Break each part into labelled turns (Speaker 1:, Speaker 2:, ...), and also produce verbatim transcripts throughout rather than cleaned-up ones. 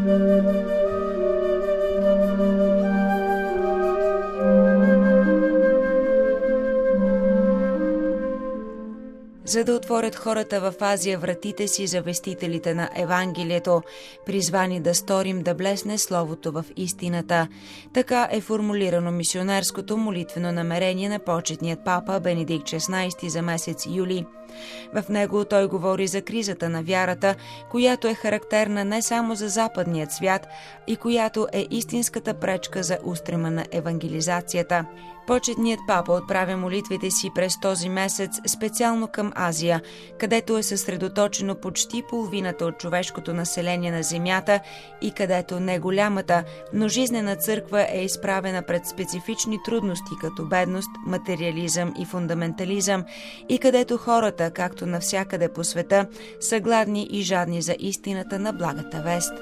Speaker 1: За да отворят хората в Азия вратите си за вестителите на Евангелието, призвани да сторим да блесне Словото в истината. Така е формулирано мисионерското молитвено намерение на почетният папа Бенедикт шестнайсети за месец юли. В него той говори за кризата на вярата, която е характерна не само за западният свят и която е истинската пречка за устрема на евангелизацията. Почетният папа отправя молитвите си през този месец специално към Азия, където е съсредоточено почти половината от човешкото население на земята и където неголямата, но жизнена църква е изправена пред специфични трудности като бедност, материализъм и фундаментализъм и където хората, както навсякъде по света, са гладни и жадни за истината на благата вест.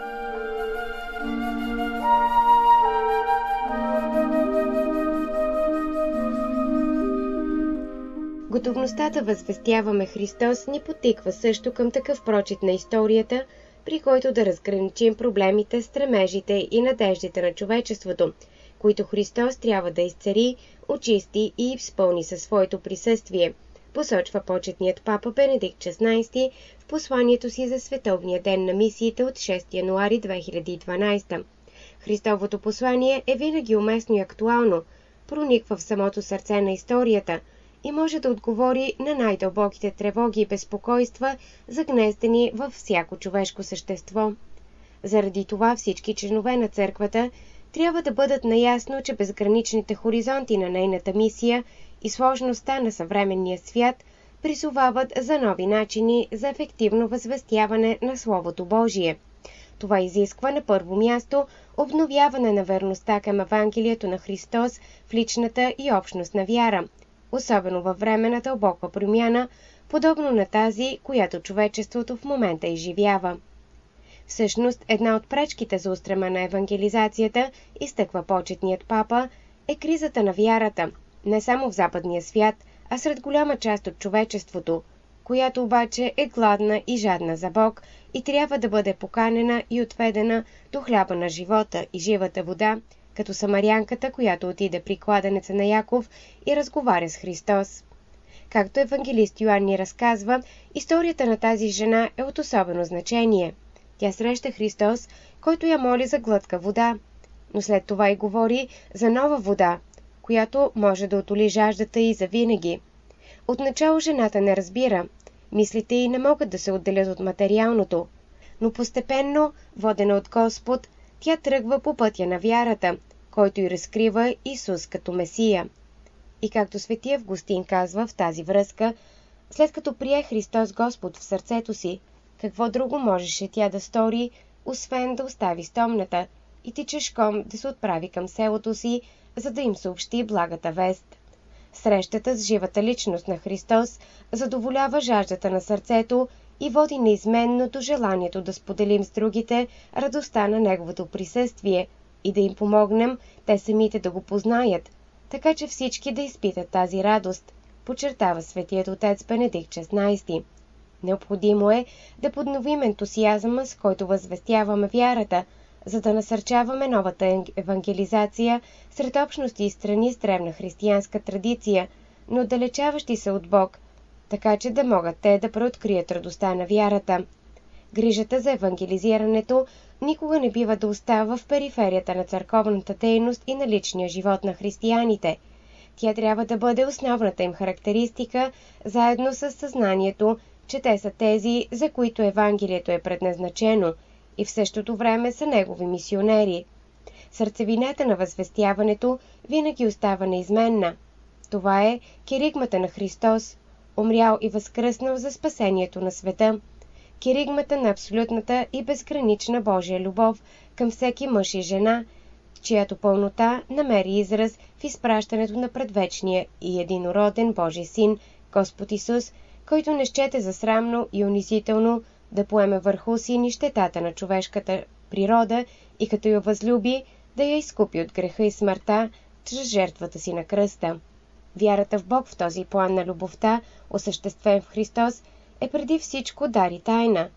Speaker 2: Готовността да възвестяваме Христос ни потиква също към такъв прочит на историята, при който да разграничим проблемите, стремежите и надеждите на човечеството, които Христос трябва да изцари, очисти и изпълни със своето присъствие, посочва почетният папа Бенедикт шестнайсети в посланието си за Световния ден на мисиите от шести януари две хиляди и дванайсета. Христовото послание е винаги уместно и актуално, прониква в самото сърце на историята и може да отговори на най-дълбоките тревоги и безпокойства, загнездени във всяко човешко същество. Заради това всички членове на църквата трябва да бъдат наясно, че безграничните хоризонти на нейната мисия и сложността на съвременния свят призовават за нови начини за ефективно възвестяване на Словото Божие. Това изисква на първо място обновяване на верността към Евангелието на Христос в личната и общностна вяра, особено във време на дълбока промяна, подобно на тази, която човечеството в момента изживява. Всъщност, една от пречките за устрема на евангелизацията, изтъква почетният папа, е кризата на вярата, не само в западния свят, а сред голяма част от човечеството, която обаче е гладна и жадна за Бог и трябва да бъде поканена и отведена до хляба на живота и живата вода, като самарянката, която отиде при кладенеца на Яков и разговаря с Христос. Както евангелист Йоан ни разказва, историята на тази жена е от особено значение. Тя среща Христос, който я моли за глътка вода, но след това и говори за нова вода, която може да утоли жаждата й завинаги. Отначало жената не разбира, мислите й не могат да се отделят от материалното, но постепенно, водена от Господ, тя тръгва по пътя на вярата, който й разкрива Исус като Месия. И както свети Августин казва в тази връзка, след като прие Христос Господ в сърцето си, какво друго можеше тя да стори, освен да остави стомната и тичешком да се отправи към селото си, за да им съобщи благата вест. Срещата с живата личност на Христос задоволява жаждата на сърцето и води неизменно до желанието да споделим с другите радостта на Неговото присъствие и да им помогнем те самите да го познаят, така че всички да изпитат тази радост, подчертава светият отец Бенедикт шестнайсети. Необходимо е да подновим ентусиазма, с който възвестяваме вярата, за да насърчаваме новата евангелизация сред общности и страни с древна християнска традиция, но отдалечаващи се от Бог, така че да могат те да преоткрият радостта на вярата. Грижата за евангелизирането никога не бива да остава в периферията на църковната дейност и на личния живот на християните. Тя трябва да бъде основната им характеристика, заедно с съзнанието, че те са тези, за които Евангелието е предназначено, и в същото време са негови мисионери. Сърцевината на възвестяването винаги остава неизменна. Това е киригмата на Христос, умрял и възкръснал за спасението на света. Киригмата на абсолютната и безгранична Божия любов към всеки мъж и жена, чиято пълнота намери израз в изпращането на предвечния и единороден Божий син, Господ Исус, който не счете за срамно и унизително да поеме върху си нищетата на човешката природа и като я възлюби, да я изкупи от греха и смъртта чрез жертвата си на кръста. Вярата в Бог в този план на любовта, осъществен в Христос, е преди всичко дар и тайна,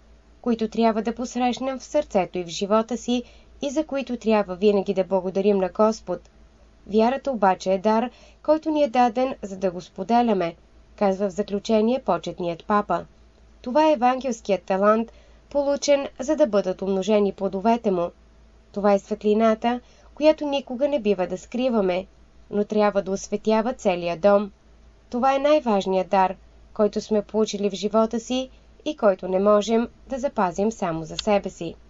Speaker 2: които трябва да посрещнем в сърцето и в живота си и за които трябва винаги да благодарим на Господ. Вярата обаче е дар, който ни е даден, за да го споделяме, казва в заключение почетният папа. Това е евангелският талант, получен, за да бъдат умножени плодовете му. Това е светлината, която никога не бива да скриваме, но трябва да осветява целия дом. Това е най-важният дар, който сме получили в живота си и който не можем да запазим само за себе си.